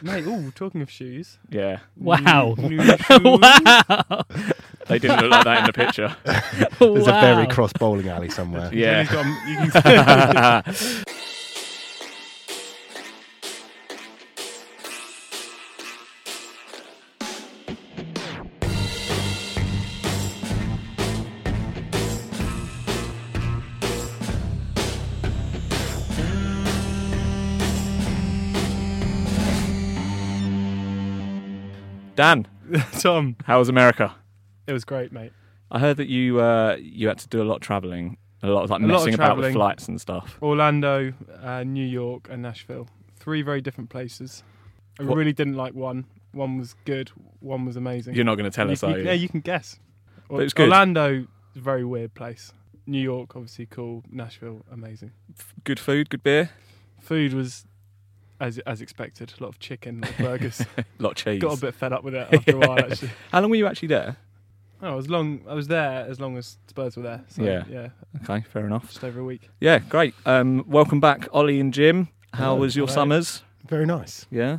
Mate, talking of shoes. Yeah. Wow. New shoes. Wow. They didn't look like that in the picture. There's a very cross bowling alley somewhere. Yeah. Jenny's got 'em- you can Dan, Tom, how was America? it was great, mate. I heard that you had to do a lot of travelling, a lot of A lot messing of about with travelling. flights and stuff. Orlando, New York, and Nashville. 3 very different places. I What- really didn't like one. One was good. One was amazing. You're not going to tell us, are you? Yeah, you can guess. But it was good. Orlando is a very weird place. New York, obviously cool. Nashville, amazing. Good food, good beer, Food was as expected. A lot of chicken, a lot of burgers. a lot of cheese. Got a bit fed up with it after a while, actually. How long were you actually there? Oh, I was there as long as Spurs were there. So, Yeah. yeah, Okay, fair enough. just over a week. Yeah, great. Welcome back, Ollie and Jim. How was your Hello. summers? Very nice. Yeah?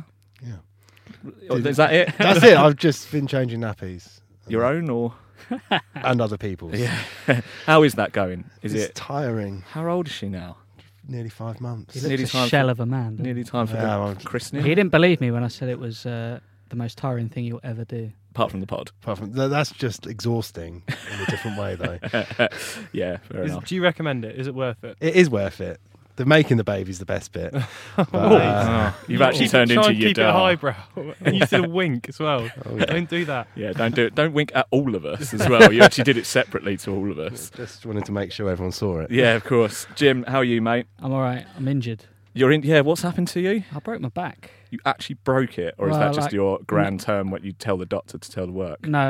Yeah. Is that it? That's it. I've just been changing nappies. Your own or? And other people's. Yeah. How is that going? Is It's it? tiring. How old is she now? Nearly 5 months. He Nearly looks time a shell of a man. doesn't he? Nearly time for Yeah, well, the christening. He didn't believe me when I said it was the most tiring thing you'll ever do. Apart from the pod. Apart from that's just exhausting in a different way, though. Yeah, fair enough. Do you recommend it? Is it worth it? It is worth it. The making the baby's the best bit. But, You've actually turned Try into and your keep it dad. highbrow. And you did a wink as well. Oh, yeah. Don't do that. Yeah, don't do it. Don't wink at all of us as well. You actually did it separately to all of us. Just wanted to make sure everyone saw it. Yeah, of course. Jim, how are you, mate? I'm all right. I'm injured. You're in. Yeah, what's happened to you? I broke my back. You actually broke it, or is Well, that just like- your grand term when you tell the doctor to tell the work? No,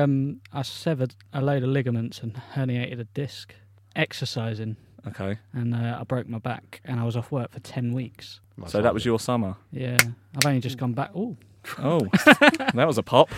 I severed a load of ligaments and herniated a disc exercising, Okay, and I broke my back, and I was off work for 10 weeks. so that was your summer. Yeah, I've only just gone back. Ooh, Oh, that was a pop.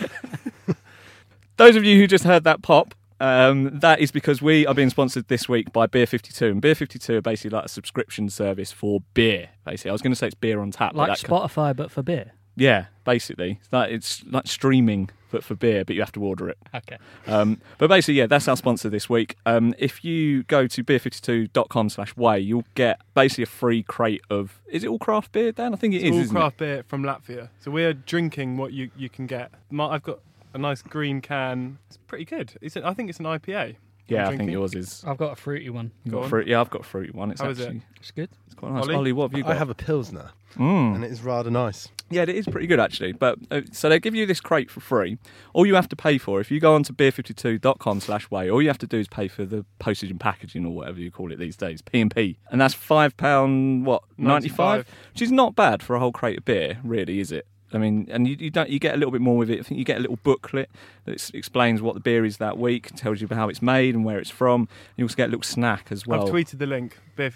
Those of you who just heard that pop, that is because we are being sponsored this week by Beer 52. And Beer 52 are basically like a subscription service for beer, basically. I was going to say it's beer on tap. like but that Spotify, but for beer. yeah, basically. It's like streaming, but for beer, but you have to order it. Okay. But basically, yeah, that's our sponsor this week. If you go to beer52.com/way, you'll get basically a free crate of... Is it all craft beer, Dan? I think it is, All isn't craft beer from Latvia. So we're drinking what you can get. I've got a nice green can. It's pretty good. I think it's an IPA. Yeah, I drinking. think yours is... I've got a fruity one. You've Go got on. fruit, yeah, I've got a fruity one. It's How is it? actually... It's good. It's quite nice. Ollie? Ollie, what have you got? I have a Pilsner, Mm. and it is rather nice. Yeah, it is pretty good actually. But so they give you this crate for free. All you have to pay for, if you go onto beer52.com/way, all you have to do is pay for the postage and packaging, or whatever you call it these days, P&P, and that's £5. What 95, which is not bad for a whole crate of beer, really, is it? I mean, and you get a little bit more with it. I think you get a little booklet that explains what the beer is that week, tells you how it's made and where it's from. You also get a little snack as well. I've tweeted the link,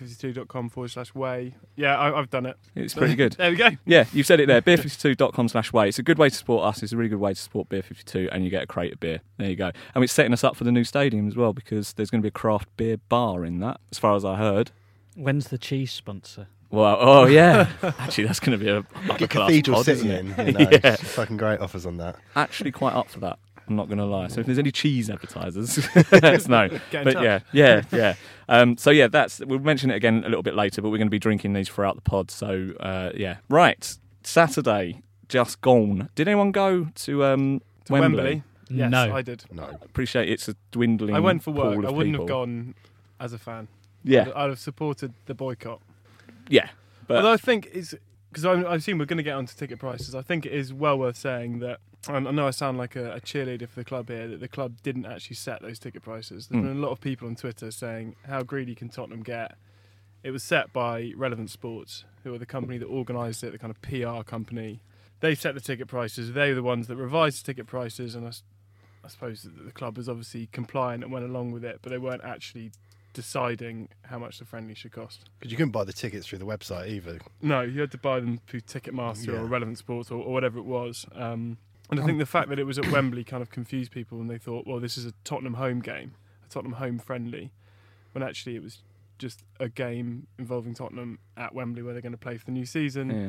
beer52.com/way. Yeah, I've done it. It's pretty good. There we go. Yeah, you've said it there, beer52.com/way. It's a good way to support us. It's a really good way to support Beer 52, and you get a crate of beer. There you go. And it's setting us up for the new stadium as well, because there's going to be a craft beer bar in that, as far as I heard. When's the cheese sponsor? Well, oh yeah. Actually, that's going to be a Like a upper-class cathedral pod, sitting isn't in. it? You know, Yeah. fucking great offers on that. Actually quite up for that. I'm not going to lie. So if there's any cheese advertisers, let us know. Get in But touch. yeah. So yeah, we'll mention it again a little bit later, but we're going to be drinking these throughout the pod. So yeah. Right. Saturday, just gone. Did anyone go to To Wembley. Yes, No. I did. No. Appreciate it's a dwindling I went for pool work. of I wouldn't people. have gone as a fan. Yeah. I'd have supported the boycott. Yeah. But Although I think it's because I assume we're going to get onto ticket prices. I think it is well worth saying that. And I know I sound like a cheerleader for the club here. That the club didn't actually set those ticket prices. There's been a lot of people on Twitter saying how greedy can Tottenham get. It was set by Relevant Sports, who are the company that organised it, the kind of PR company. They set the ticket prices. They were the ones that revised the ticket prices, and I suppose that the club was obviously compliant and went along with it, but they weren't actually deciding how much the friendly should cost. Because you couldn't buy the tickets through the website either. No, you had to buy them through Ticketmaster Yeah. or Relevant Sports or whatever it was. And I think the fact that it was at Wembley kind of confused people, and they thought, well, this is a Tottenham home game, a Tottenham home friendly, when actually it was just a game involving Tottenham at Wembley where they're going to play for the new season. yeah.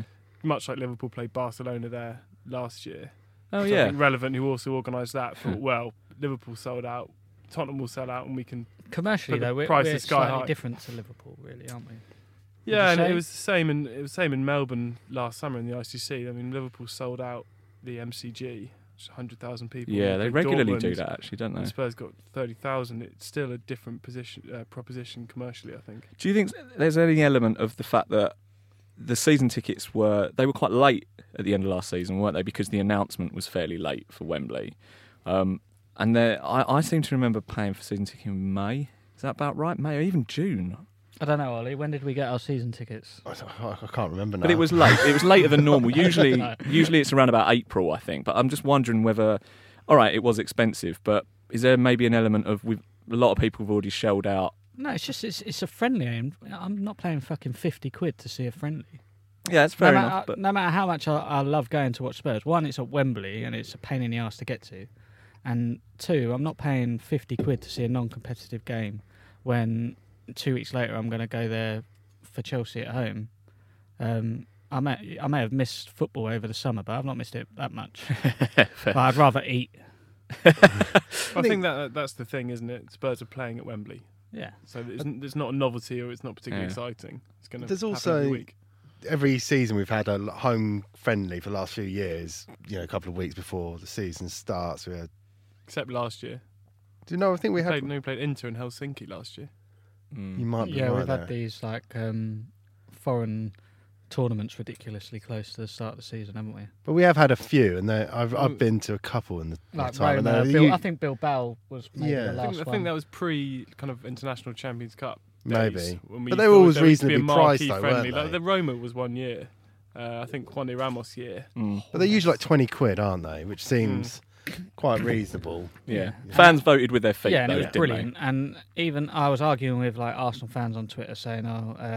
much like Liverpool played Barcelona there last year. Oh So I yeah. think Relevant, who also organised that, thought, well, Liverpool sold out, Tottenham will sell out, and we can. Commercially, But the though, we're price is sky slightly high. different to Liverpool, really, aren't we? Yeah, and say? it was the same in Melbourne last summer in the ICC. I mean, Liverpool sold out the MCG, which is 100,000 people. Yeah, they played regularly do Dortmund, that, actually, don't they? and Spurs got 30,000. It's still a different proposition commercially, I think. Do you think there's any element of the fact that the season tickets were quite late at the end of last season, weren't they? Because the announcement was fairly late for Wembley. And I seem to remember paying for season ticket in May. Is that about right? May or even June? I don't know, Ollie. When did we get our season tickets? I can't remember now. But it was late. It was later than normal. Usually, No. usually it's around about April, I think. But I'm just wondering whether, all right, it was expensive, but is there maybe an element of a lot of people have already shelled out? No, it's just it's a friendly. And I'm not paying fucking 50 quid to see a friendly. Yeah, that's fair no enough. Matter, But no matter how much I love going to watch Spurs, one, it's at Wembley and it's a pain in the arse to get to, and two, I'm not paying 50 quid to see a non-competitive game when 2 weeks later I'm going to go there for Chelsea at home. I may have missed football over the summer, but I've not missed it that much. But I'd rather eat. I think that's the thing, isn't it? Spurs are playing at Wembley, Yeah. so it's not a novelty or it's not particularly Yeah. exciting. It's going to There's happen also- every week. Every season we've had a home friendly for the last few years. You know, a couple of weeks before the season starts. We had. Except last year. Do you know? I think we had. We played Inter in Helsinki last year. You might be Yeah, right we've there. had these like foreign tournaments ridiculously close to the start of the season, haven't we? But we have had a few, and I've been to a couple in the Like time. and Roma, they're- I think Bilbao was maybe Yeah. the I last I one. think that was pre kind of International Champions Cup. Maybe. days, when we But they were always there used to be a reasonably marquee priced though, friendly. weren't Like they? the Roma was one year. I think Juan de Ramos year. But they're usually like 20 quid, aren't they? Which seems quite reasonable. Yeah. Fans voted with their feet. Yeah, and it though, was didn't brilliant. And even I was arguing with like Arsenal fans on Twitter saying,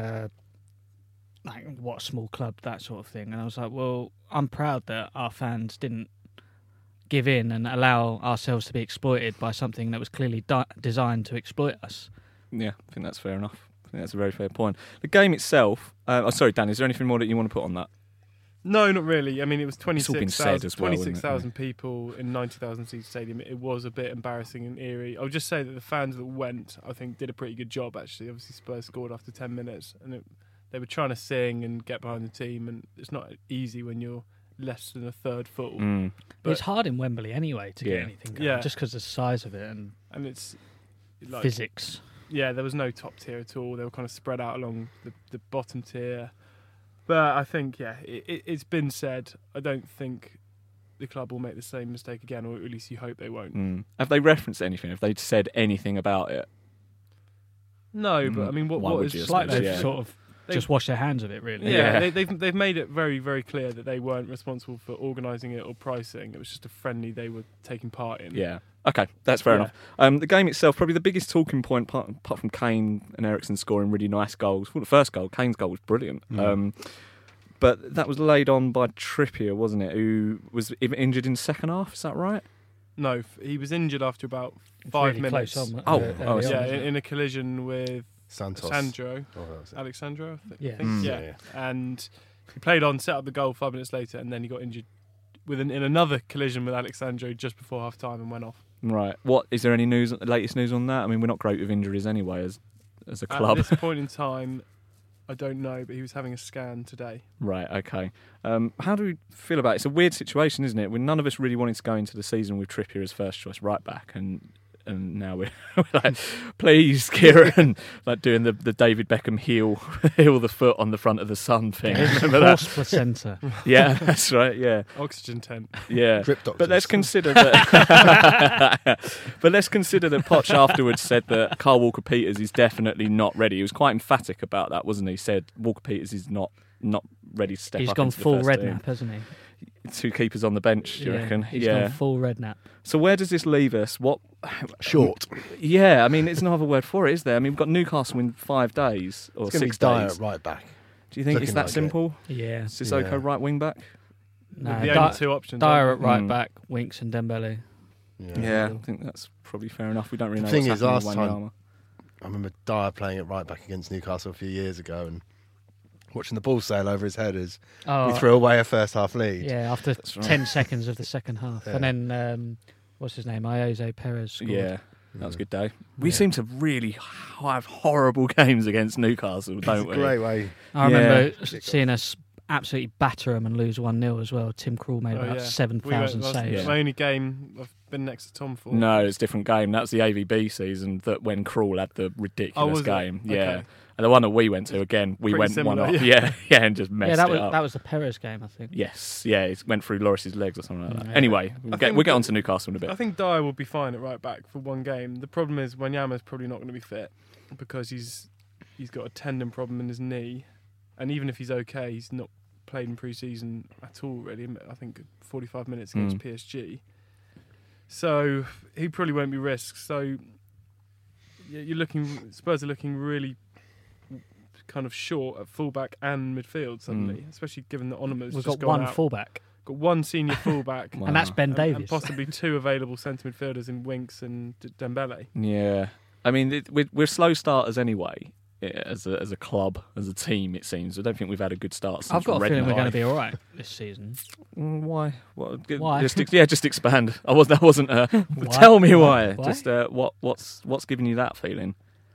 like what a small club, that sort of thing. And I was like, well, I'm proud that our fans didn't give in and allow ourselves to be exploited by something that was clearly designed to exploit us. they? Yeah, I think that's fair enough. I think that's a very fair point. The game itself. Sorry, Dan. Is there anything more that you want to put on that? No, not really. I mean, it was It's all been said as well, isn't it? 26,000 people in 90,000 seat stadium. It was a bit embarrassing and eerie. I would just say that the fans that went, I think, did a pretty good job, actually. Obviously, Spurs scored after 10 minutes, and they were trying to sing and get behind the team, and it's not easy when you're less than a third full. But it's hard in Wembley anyway to Yeah. get anything going, Yeah. just because of the size of it and And it's like, physics. yeah, there was no top tier at all. They were kind of spread out along the bottom tier. But I think, yeah, it's been said. I don't think the club will make the same mistake again, or at least you hope they won't. Have they referenced anything? Have they said anything about it? No, but I mean, Why what would is you, I It's like suppose, they've yeah. sort of They- just washed their hands of it, really. Yeah, Yeah. they've made it very, very clear that they weren't responsible for organising it or pricing. It was just a friendly they were taking part in. Yeah. Okay, that's fair Yeah. enough. The game itself, probably the biggest talking point, apart from Kane and Eriksen scoring really nice goals. Well, the first goal, Kane's goal, was brilliant. But that was laid on by Trippier, wasn't it? Who was injured in the second half? Is that right? No, he was injured after about It's 5 really minutes. close on, Oh, early oh, on, Yeah, isn't it? in a collision with Santos. Sandro, Oh, that was it. Alexandro, I Yeah. think. Yeah. And he played on, set up the goal 5 minutes later, and then he got injured in another collision with Alexandro just before half time and went off. Right. What is there any news? Latest news on that? I mean, we're not great with injuries anyway, as a club. At this point in time, I don't know, but he was having a scan today. Right, okay. How do we feel about it? It's a weird situation, isn't it? When none of us really wanted to go into the season with Trippier as first choice right back, and now we're like, please, Kieran, like doing the David Beckham heel the foot on the front of the sun thing. Remember that? Horse placenta. Yeah, that's right. Yeah, Oxygen tent. yeah. Drip doctors. But let's consider that. But let's consider that Poch afterwards said that Carl Walker-Peters is definitely not ready. He was quite emphatic about that, wasn't he? He said Walker-Peters is not ready to step He's up gone into the full first team. redknapp, hasn't he? Two keepers on the bench, do you reckon? He's gone full redknapp. So where does this leave us? What? Short. Yeah, I mean, there's no other word for it, is there? I mean, we've got Newcastle in 5 days or It's going to be 6 Dyer days. at right back. Do you think it's looking that like it. simple? Yeah. Sissoko Yeah. right wing back? No, With the only two options. Dyer at aren't right Mm. back, Winks and Dembele. Yeah, I think that's probably fair enough. We don't really know The thing what's is, happening last with time- Wanyama. I remember Dyer playing at right back against Newcastle a few years ago, and watching the ball sail over his head as Oh, we threw away a first half lead. yeah, after That's right. 10 seconds of the second half. Yeah. And then, what's his name? Jose Perez scored. Yeah, that was a good day. Yeah. We seem to really have horrible games against Newcastle, don't It's we? a great way. I remember Yeah. seeing us absolutely batter them and lose 1-0 as well. Tim Krul made Oh, about yeah. 7,000 That's saves. Yeah. my only game I've been next to Tom for. No, it's a different game. That was the AVB season that when Krul had the ridiculous was it? game. Yeah. Okay. And the one that we went to, again, we Pretty went similar, 1-0. yeah. Yeah, and just messed Yeah, that it was up. that was the Perez game, I think. Yes, yeah, it went through Loris's legs or something like that. Yeah. Anyway, we'll think get on to Newcastle in a bit. I think Dyer will be fine at right back for one game. The problem is Wanyama's probably not going to be fit because he's got a tendon problem in his knee, and even if he's okay, he's not played in pre-season at all. Really, I think 45 minutes against PSG. So he probably won't be risked. So Spurs are looking really kind of short at fullback and midfield suddenly, especially given that Onama's We've just got gone one out. fullback, Got one senior fullback. Wow. and that's Ben and Davies. possibly two available centre midfielders in Winks and Dembele. Yeah, I mean, we're slow starters anyway. As a club, as a team, it seems. I don't think we've had a good start since I've got a Redknapp. feeling we're going to be all right this season. Why? What? Why? Just expand. That wasn't. Why? Tell me why. Why? Just what's giving you that feeling?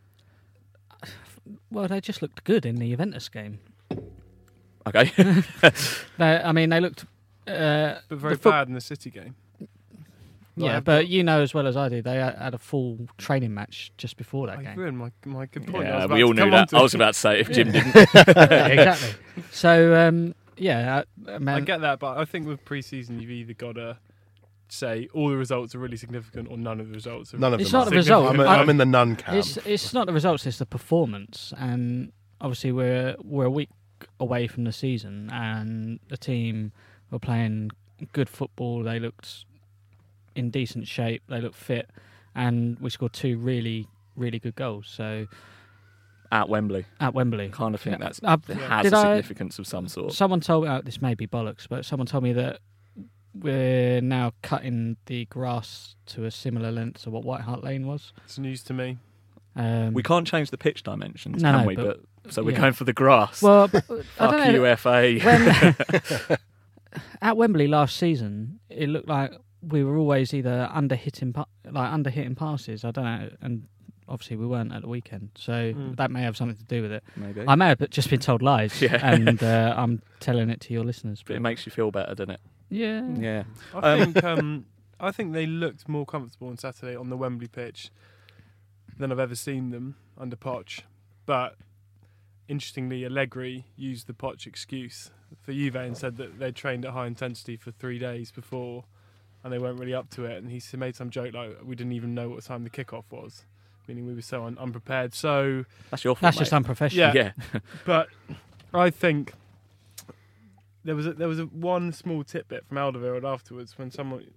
Well, they just looked good in the Juventus game. Okay. They looked. But very the bad in the City game. Yeah, Like, but you know as well as I do, they had a full training match just before that I game. ruined my good point. I Yeah, was about we all to knew come that. on to I it. was about to say if Jim didn't. Yeah, exactly. So I get that, but I think with pre-season you've either got to say all the results are really significant or none of the results are. None of It's them not are. the result. I'm in the none camp. it's not the results; it's the performance. And obviously, we're a week away from the season, and the team were playing good football. They looked in decent shape. They looked fit, and we scored two really, really good goals. So At Wembley. at Wembley, Kind of think Yeah. that's Yeah. has Did a I- significance of some sort. someone told me this may be bollocks, but someone told me that we're now cutting the grass to a similar length to what White Hart Lane was. It's news to me. We can't change the pitch dimensions, No, can no, we? but- So we're yeah. going for the grass. Well, I Fuck don't know. you, FA. When, at Wembley last season, it looked like we were always either under hitting passes. I don't know, and obviously we weren't at the weekend, so that may have something to do with it. Maybe. I may have just been told lies, Yeah. and I'm telling it to your listeners. But it makes you feel better, doesn't it? Yeah, Yeah. I think they looked more comfortable on Saturday on the Wembley pitch than I've ever seen them under Poch. But interestingly, Allegri used the Poch excuse for Juve and said that they trained at high intensity for 3 days before and they weren't really up to it. And he made some joke like we didn't even know what time the kickoff was, meaning we were so unprepared. So That's your fault. that's just mate. unprofessional. Yeah. Yeah. But I think there was a one small tidbit from Alderweireld afterwards when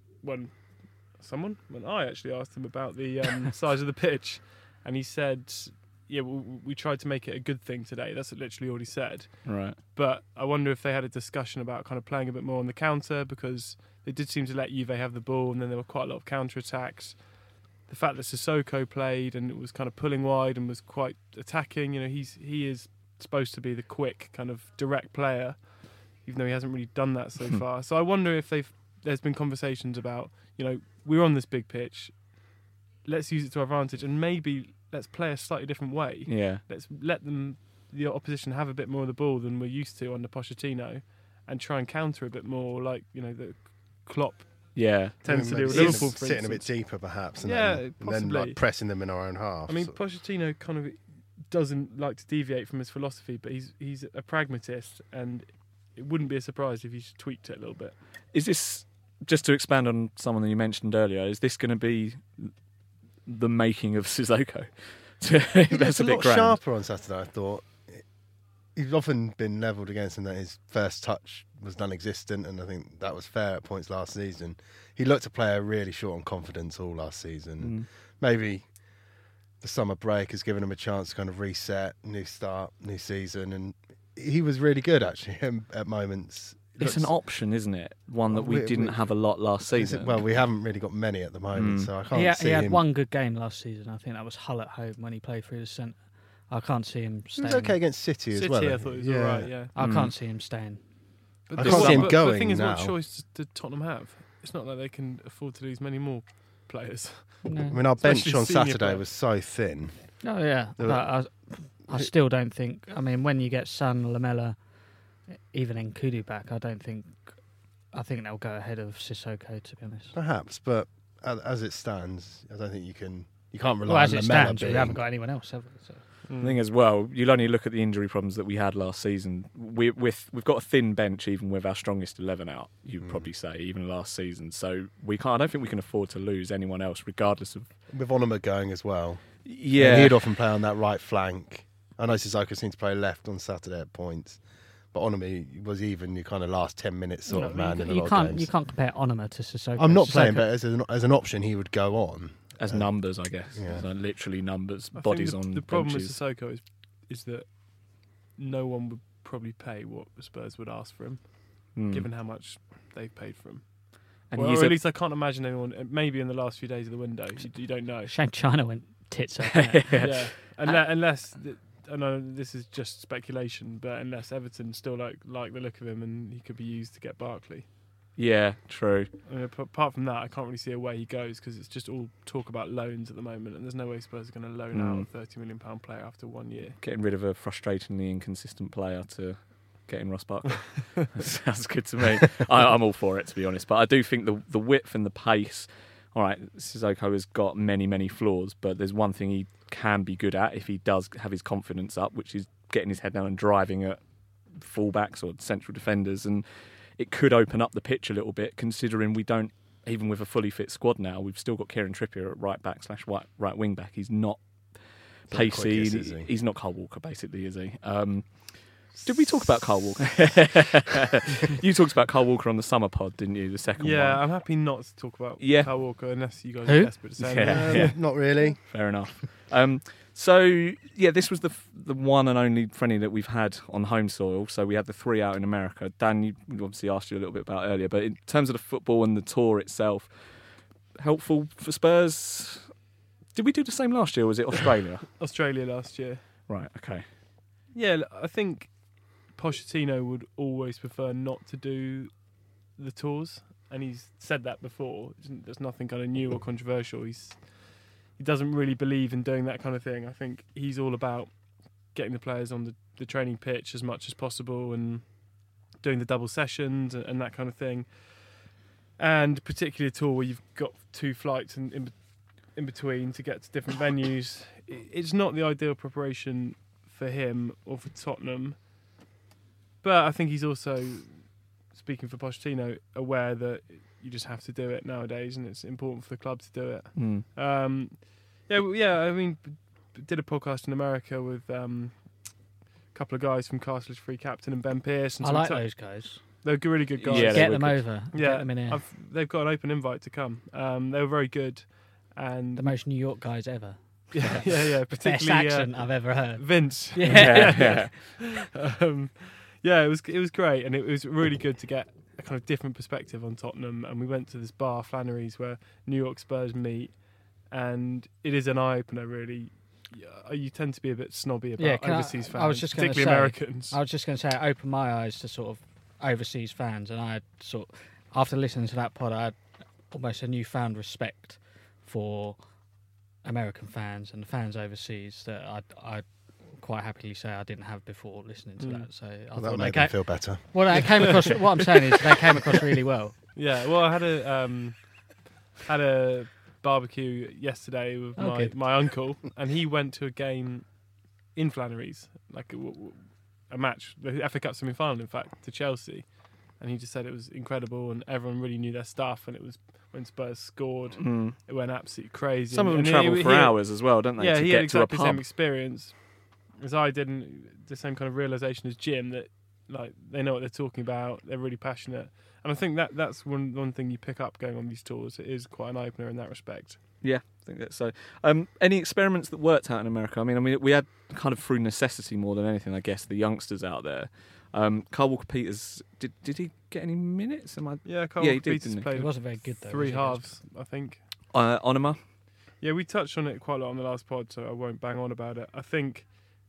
I actually asked him about the size of the pitch, and he said, "Yeah, we tried to make it a good thing today." That's literally all he said. Right. But I wonder if they had a discussion about kind of playing a bit more on the counter because they did seem to let Juve have the ball, and then there were quite a lot of counter attacks. The fact that Sissoko played and it was kind of pulling wide and was quite attacking, he is supposed to be the quick kind of direct player, even though he hasn't really done that so far. So I wonder if there's been conversations about, we're on this big pitch, let's use it to our advantage and maybe let's play a slightly different way. Yeah. Let's let the opposition have a bit more of the ball than we're used to under Pochettino and try and counter a bit more like, the Klopp Yeah. tends to do with Sitting- Liverpool, for sitting a bit instance. deeper, perhaps, and Yeah, then possibly. pressing them in our own half. I mean, So- Pochettino kind of doesn't like to deviate from his philosophy, but he's a pragmatist, and it wouldn't be a surprise if he tweaked it a little bit. Is this, just to expand on someone that you mentioned earlier, is this going to be the making of Sissoko? He That's looked a a bit lot grand. sharper on Saturday, I thought. He's often been levelled against him that his first touch was non-existent, and I think that was fair at points last season. He looked a player really short on confidence all last season. Maybe the summer break has given him a chance to kind of reset, new start, new season, and he was really good actually at moments. It's an option, isn't it? One that we didn't have a lot last season. Well, we haven't really got many at the moment, so I can't see He had him. one good game last season. I think that was Hull at home when he played through the centre. I can't see him He staying. was okay against City as City, well. I thought he was all right. Yeah. I can't see him staying. But I the- can't see him but going the thing is, now. what choice did Tottenham have? It's not like they can afford to lose many more players. No. I mean, our bench Especially on senior Saturday players. was so thin. Oh yeah, There but I still don't think. I mean, when you get Son, Lamella, even Nkudu back, I think they'll go ahead of Sissoko. To be honest. Perhaps, but as it stands, I don't think you can't rely Well, on as it Lamella stands, being. we haven't got anyone else, have we? So. The thing as well, you'll only look at the injury problems that we had last season. We've got a thin bench, even with our strongest 11 out. You'd probably say, even last season. So we can't. I don't think we can afford to lose anyone else, regardless of. With Onoma going as well. Yeah, And he'd often play on that right flank. I know Sissoko seemed to play left on Saturday at points, but Onoma was even your kind of last 10 minutes sort of man in a lot of games. You can't compare Onoma to Sissoko. I'm not playing, Sissoko- but as an option, he would go on. as numbers, I guess. Yeah. As literally numbers, I bodies think on the problem benches. with Sissoko is that no one would probably pay what the Spurs would ask for him, given how much they've paid for him. And Well, he's or at a- least I can't imagine anyone. Maybe in the last few days of the window, you don't know. Shame China went tits up. didn't it? Yeah, unless I know this is just speculation, but unless Everton still like the look of him and he could be used to get Barkley. yeah, true. I mean, apart from that, I can't really see a way he goes because it's just all talk about loans at the moment, and there's no way Spurs are going to loan out a £30 million player after 1 year. Getting rid of a frustratingly inconsistent player to get in Ross Barkley. Sounds good to me. I'm all for it, to be honest. But I do think the width and the pace. All right, Sissoko has got many, many flaws, but there's one thing he can be good at if he does have his confidence up, which is getting his head down and driving at fullbacks or central defenders. And it could open up the pitch a little bit, considering we don't, even with a fully fit squad now, we've still got Kieran Trippier at right back / right wing back. He's not not pacey. quickest, is he? He's not Kyle Walker, basically, is he? Did we talk about Kyle Walker? You talked about Kyle Walker on the summer pod, didn't you? The second Yeah, one. I'm happy not to talk about Yeah. Kyle Walker unless you guys Who? are desperate to say Yeah. anything. Yeah. Not really. Fair enough. So yeah, this was the one and only friendly that we've had on home soil. So we had the 3 out in America. Dan, we obviously asked you a little bit about earlier, but in terms of the football and the tour itself, helpful for Spurs. Did we do the same last year, or was it Australia? Australia last year. Right. Okay. Yeah, I think Pochettino would always prefer not to do the tours, and he's said that before. There's nothing kind of new or controversial. He doesn't really believe in doing that kind of thing. I think he's all about getting the players on the training pitch as much as possible and doing the double sessions and that kind of thing. And particularly a tour where you've got 2 flights in between to get to different venues. It's not the ideal preparation for him or for Tottenham. But I think he's also, speaking for Pochettino, aware that you just have to do it nowadays, and it's important for the club to do it. I mean, did a podcast in America with a couple of guys from Castle's Free Captain and Ben Pearce. And I so we like ta- those guys. They're really good guys. Yeah, they Get were them good. over. Yeah, Get them in here. they've got an open invite to come. They were very good, and The most New York guys ever. yeah, Best particularly accent I've ever heard. Vince. Yeah. It was great, and it was really good to get a kind of different perspective on Tottenham. And we went to this bar, Flannery's, where New York Spurs meet, and it is an eye opener. Really, you tend to be a bit snobby about overseas fans, I was just gonna particularly say- Americans. I was just going to say, it opened my eyes to sort of overseas fans, and I had after listening to that pod, I had almost a newfound respect for American fans and fans overseas that I'd quite happily say I didn't have before listening to that. So I Well, thought that they made came, them feel better. well, they came across. What I'm saying is they came across really well. Yeah, well, I had a barbecue yesterday with Oh, good. my uncle, and he went to a game in Flannery's, like a match, the FA Cup semi-final, in fact, to Chelsea, and he just said it was incredible, and everyone really knew their stuff, and it was when Spurs scored, it went absolutely crazy. Some of them And travel for hours as well, don't they? Yeah, to he get had exactly to the a same pub. experience as I did, and the same kind of realization as Jim, that like they know what they're talking about, they're really passionate, and I think that's one thing you pick up going on these tours. It is quite an opener in that respect. Yeah, I think that's so. Any experiments that worked out in America? I mean, we had kind of through necessity more than anything, I guess, the youngsters out there. Carl Walker-Peters, did he get any minutes? Yeah, Carl Yeah, he did, Peters didn't he? played It wasn't very good though. 3 was it? halves, I think. Onoma? Yeah, we touched on it quite a lot on the last pod, so I won't bang on about it. I think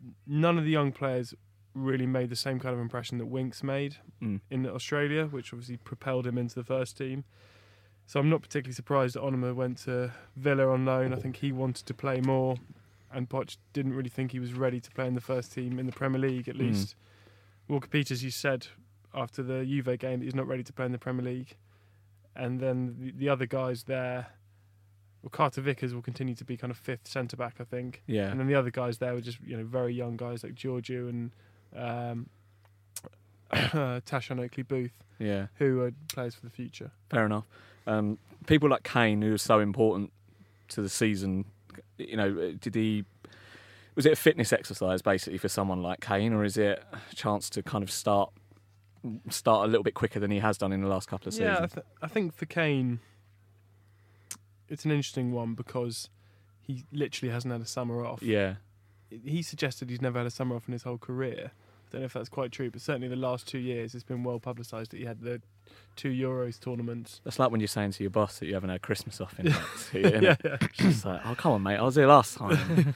none of the young players really made the same kind of impression that Winks made in Australia, which obviously propelled him into the first team. So I'm not particularly surprised that Onuma went to Villa on loan. I think he wanted to play more, and Poch didn't really think he was ready to play in the first team in the Premier League, at least. Walker Peters, you said after the Juve game that he's not ready to play in the Premier League. And then the other guys there, well, Carter Vickers will continue to be kind of fifth centre-back, I think. Yeah. And then the other guys there were just, very young guys like Giorgio and Tashan Oakley-Booth, who are players for the future. Fair enough. People like Kane, who are so important to the season, was it a fitness exercise basically for someone like Kane, or is it a chance to kind of start a little bit quicker than he has done in the last couple of seasons? Yeah, I think for Kane, it's an interesting one because he literally hasn't had a summer off. Yeah. He suggested he's never had a summer off in his whole career. I don't know if that's quite true, but certainly the last 2 years it's been well publicised that he had the 2 Euros tournaments. That's like when you're saying to your boss that you haven't had Christmas off in months. Yeah. It's just like, oh, come on, mate, I was here last time.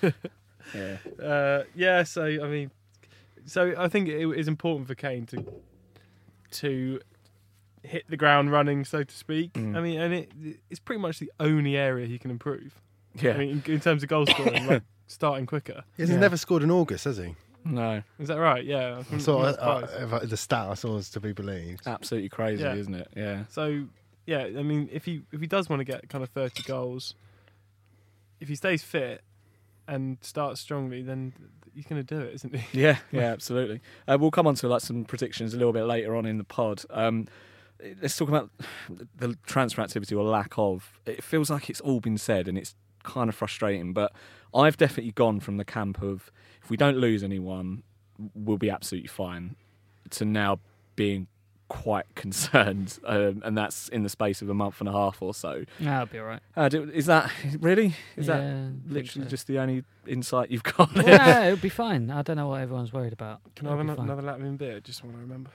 So I think it is important for Kane to hit the ground running, so to speak. I mean, and it's pretty much the only area he can improve. Yeah. I mean, in terms of goal scoring, like starting quicker. He's never scored in August, has he? No. Is that right? Yeah. The stat I saw is to be believed. Absolutely crazy, isn't it? Yeah. So, I mean, if he does want to get kind of 30 goals, if he stays fit and starts strongly, then he's going to do it, isn't he? Yeah, absolutely. We'll come on to some predictions a little bit later on in the pod. Let's talk about the transfer activity or lack of. It feels like it's all been said, and it's kind of frustrating. But I've definitely gone from the camp of, if we don't lose anyone, we'll be absolutely fine, to now being quite concerned, and that's in the space of a month and a half or so. That'll be all right. Is that really? Is that literally just the only insight you've got? Yeah, it'll be fine. I don't know what everyone's worried about. Can I have another Latvian beer? Just want to remember.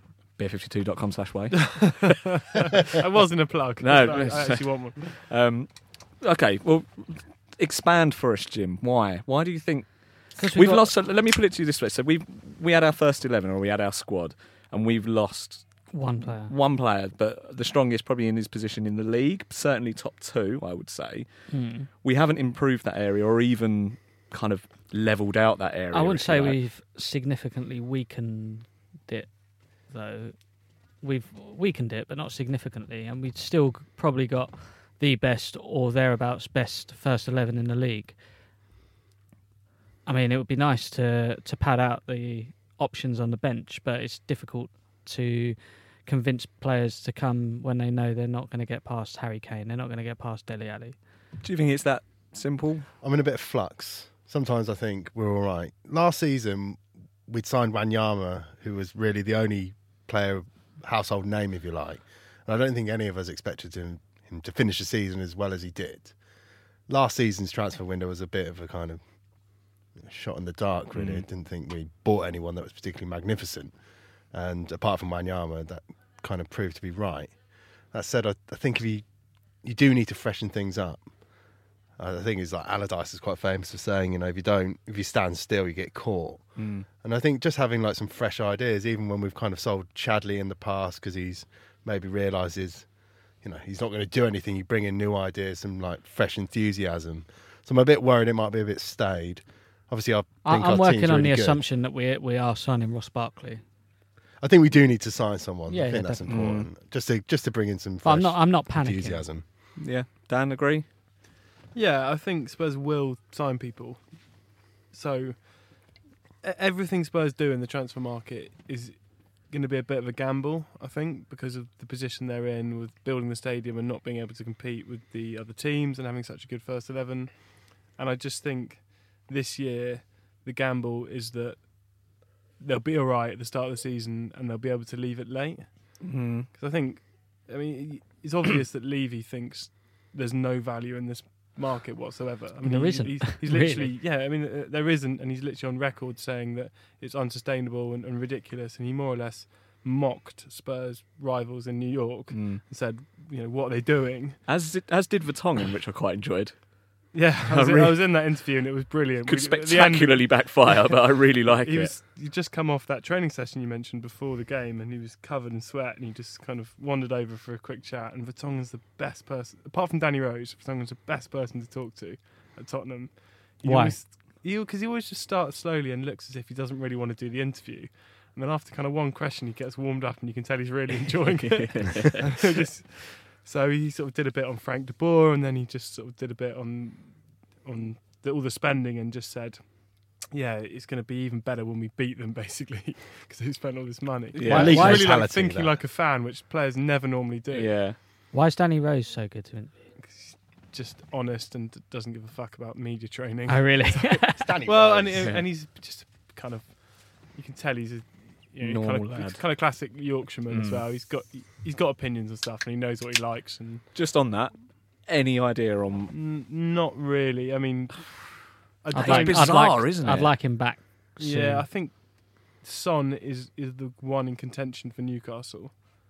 beer52.com/way. I wasn't a plug. No, I actually want one. Okay, well, expand for us, Jim. Why do you think we've lost? So let me put it to you this way: so we had our first 11, or we had our squad, and we've lost one player. One player, but the strongest probably in his position in the league, certainly top 2, I would say. We haven't improved that area, or even kind of levelled out that area. I wouldn't say we've significantly weakened it, though. We've weakened it, but not significantly, and we've still probably got the best or thereabouts best first 11 in the league. I mean, it would be nice to pad out the options on the bench, but it's difficult to convince players to come when they know they're not going to get past Harry Kane, they're not going to get past Dele Alli. Do you think it's that simple? I'm in a bit of flux. Sometimes I think we're all right. Last season, we'd signed Wanyama, who was really the only player, household name, if you like. And I don't think any of us expected him to finish the season as well as he did. Last season's transfer window was a bit of a kind of shot in the dark, really. I didn't think we bought anyone that was particularly magnificent. And apart from Wanyama, that kind of proved to be right. That said, I think if you do need to freshen things up. The thing is, like, Allardyce is quite famous for saying, if you stand still, you get caught. And I think just having like some fresh ideas, even when we've kind of sold Chadley in the past because he's maybe realises, he's not going to do anything. You bring in new ideas, some like fresh enthusiasm. So I'm a bit worried it might be a bit staid. Obviously, I'm working on the assumption that we are signing Ross Barkley. I think we do need to sign someone. Yeah, I think that's important. Just to bring in some fresh I'm not panicking. enthusiasm. Yeah, Dan, agree? Yeah, I think Spurs will sign people. So everything Spurs do in the transfer market is going to be a bit of a gamble, I think, because of the position they're in with building the stadium and not being able to compete with the other teams and having such a good first 11. And I just think this year the gamble is that they'll be all right at the start of the season and they'll be able to leave it late. Because I think, it's obvious that Levy thinks there's no value in this market whatsoever. There isn't. He's literally, there isn't, and he's literally on record saying that it's unsustainable and ridiculous, and he more or less mocked Spurs rivals in New York and said, what are they doing? As did Vertonghen, which I quite enjoyed. Yeah, I was in that interview and it was brilliant. Could At the end, spectacularly backfire, but I really like it. You just come off that training session you mentioned before the game, and he was covered in sweat, and he just kind of wandered over for a quick chat. And Vertonghen's the best person, apart from Danny Rose. Vertonghen's the best person to talk to at Tottenham. Why? Because he always just starts slowly and looks as if he doesn't really want to do the interview. And then after kind of one question, he gets warmed up, and you can tell he's really enjoying it. So he sort of did a bit on Frank de Boer, and then he just sort of did a bit on all the spending, and just said, yeah, it's going to be even better when we beat them, basically, because they spent all this money. Yeah. He's Why- really like mentality, thinking that. like a fan, which players never normally do. Yeah. Why is Danny Rose so good to interview? He's just honest and doesn't give a fuck about media training. Oh, really? Danny Well, Rose. and he's just kind of, you can tell he's a Normal lad. kind of classic Yorkshireman as well. He's got opinions and stuff, and he knows what he likes. And Just on that, any idea on? not really. I mean, bizarre, isn't it? I'd like him back. Soon. Yeah, I think Son is the one in contention for Newcastle.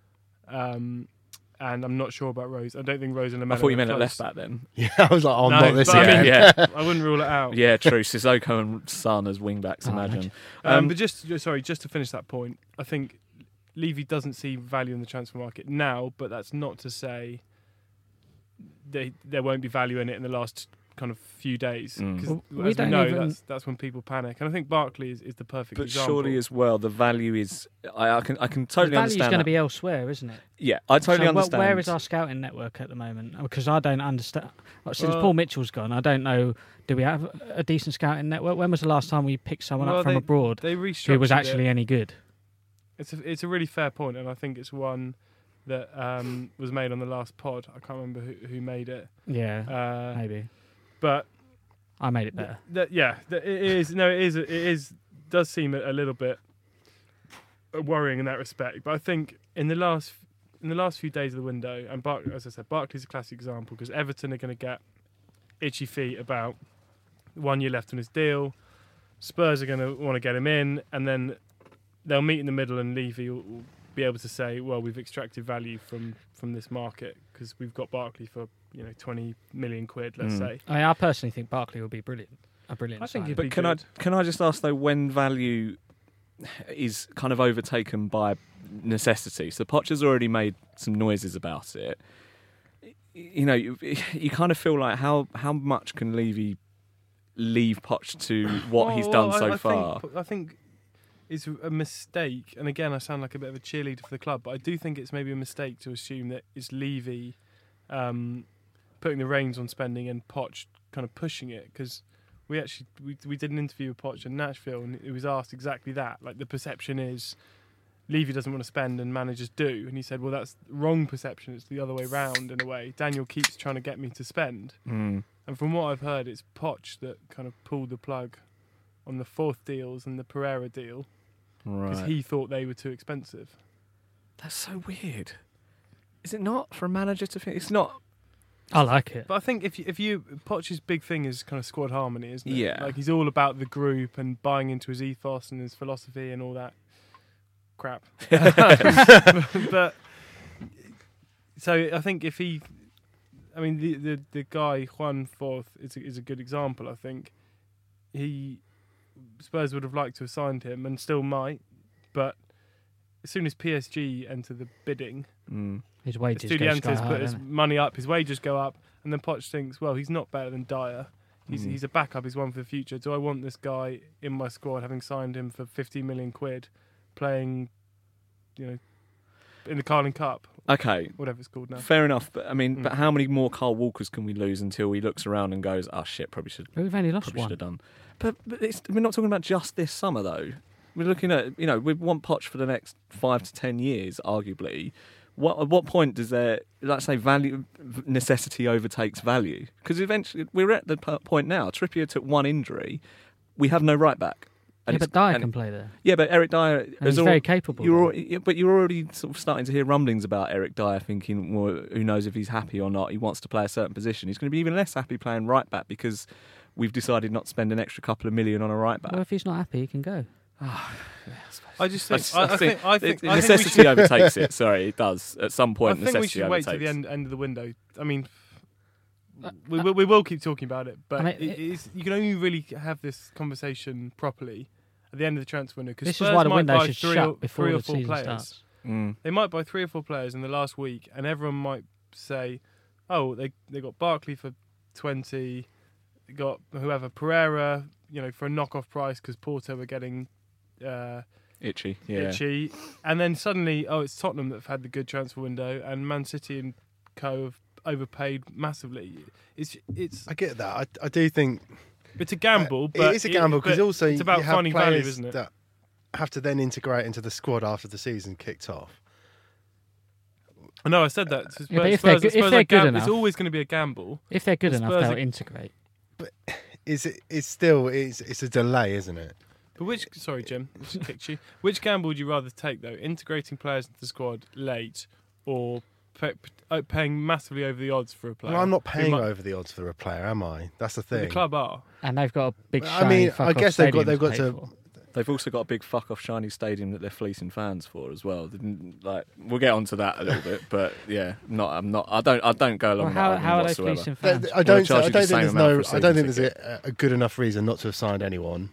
And I'm not sure about Rose. I don't think Rose and Lamella I thought you are meant at close. left back then. Yeah, I was like, oh, No, not this but I year. mean, Yeah. I wouldn't rule it out. Yeah, true. Sissoko and Son as wing backs. Oh, Imagine. But just to finish that point, I think Levy doesn't see value in the transfer market now, but that's not to say there won't be value in it in the last kind of few days. Because Well, we as we don't know, even- that's when people panic. And I think Barkley is the perfect But example. surely as well, the value is. I can The totally value's understand. going to that. be elsewhere, isn't it? Yeah, I totally So understand. Where is our scouting network at the moment? Because I don't understand. Since Well- Paul Mitchell's gone, I don't know. Do we have a decent scouting network? When was the last time we picked someone Well, up from abroad They who restructured was it. actually any good? It's a really fair point, and I think it's one that was made on the last pod. I can't remember who made it. Yeah, maybe. But I made it better. it is. No, it is. Does seem a little bit worrying in that respect. But I think in the last few days of the window, and as I said, Barkley's a classic example because Everton are going to get itchy feet about 1 year left on his deal. Spurs are going to want to get him in, and then they'll meet in the middle, and Levy will be able to say, well, we've extracted value from this market because we've got Barkley for 20 million quid, let's say. I personally think Barkley will be brilliant. A brilliant. I think signing. he'd But be can good. I just ask though, when value is kind of overtaken by necessity? So Poch has already made some noises about it. You kind of feel like how much can Levy leave Poch to what he's done so far? I think it's a mistake, and again, I sound like a bit of a cheerleader for the club, but I do think it's maybe a mistake to assume that it's Levy putting the reins on spending and Poch kind of pushing it, because we did an interview with Poch in Nashville, and it was asked exactly that. Like, the perception is Levy doesn't want to spend and managers do, and he said, well, that's the wrong perception. It's the other way round in a way. Daniel keeps trying to get me to spend. Mm. And from what I've heard, it's Poch that kind of pulled the plug on the Fourth deals and the Pereira deal because Right. he thought they were too expensive. That's so weird. Is it not for a manager to think? It's not. I like it. But I think if you Poch's big thing is kind of squad harmony, isn't it? Yeah. Like, he's all about the group and buying into his ethos and his philosophy and all that crap. But so I think the guy Juan Forth is a good example. I think Spurs would have liked to have signed him and still might, but as soon as PSG enter the bidding, His wages go sky Estudiantes high, put his don't they? money up, his wages go up, and then Poch thinks, well, he's not better than Dyer. He's a backup, he's one for the future. Do I want this guy in my squad, having signed him for 50 million quid, playing, in the Carling Cup, Okay, whatever it's called now? fair enough. But I mean, but how many more Carl Walkers can we lose until he looks around and goes, "Oh shit, probably should We've only lost Probably should one. have done." But we're not talking about just this summer, though. We're looking at, we want Poch for the next 5 to 10 years, arguably. At what point does let's say, necessity overtakes value? Because eventually, we're at the point now. Trippier took one injury. We have no right back. Yeah, but Dyer can play there. Yeah, but Eric Dyer And he's very capable. But you're already sort of starting to hear rumblings about Eric Dyer thinking, well, who knows if he's happy or not. He wants to play a certain position. He's going to be even less happy playing right back because we've decided not to spend an extra couple of million on a right back. Well, if he's not happy, he can go. I just think I think we necessity should- overtakes it. Sorry, it does at some I point. think we necessity should wait till overtakes. the end of the window. I mean, we will keep talking about it, but I mean, you can only really have this conversation properly at the end of the transfer window. Because This Spurs is why the might window buy should three shut or before three or the four season players. starts. They might buy 3 or 4 players in the last week, and everyone might say, "Oh, they got Barkley for 20, they got whoever Pereira, for a knockoff price because Porto were getting Itchy. itchy," and then suddenly, it's Tottenham that have had the good transfer window, and Man City and co have overpaid massively. It's I get that. I do think it's a gamble, but it is a gamble because also it's about you have finding value, players isn't it? that have to then integrate into the squad after the season kicked off. I know I said that. Yeah, but if they're good enough, it's always going to be a gamble. If they're good The enough, Spurs they'll are- integrate. It's a delay, isn't it? But sorry, Jim, I just kicked you. Which gamble would you rather take, though? Integrating players into the squad late or paying massively over the odds for a player? Well, I'm not who paying might- over the odds for a player, am I? That's the thing. The club are. And they've got a big. I Shiny mean, I fuck-off guess they've got stadium to- pay for. They've also got a big fuck off shiny stadium that they're fleecing fans for as well. We'll get onto that a little bit, but yeah, I don't go along with Well, that how argument are they whatsoever. fleecing fans? I don't charge you the think same there's amount for a I don't think season there's a good enough reason not to have signed anyone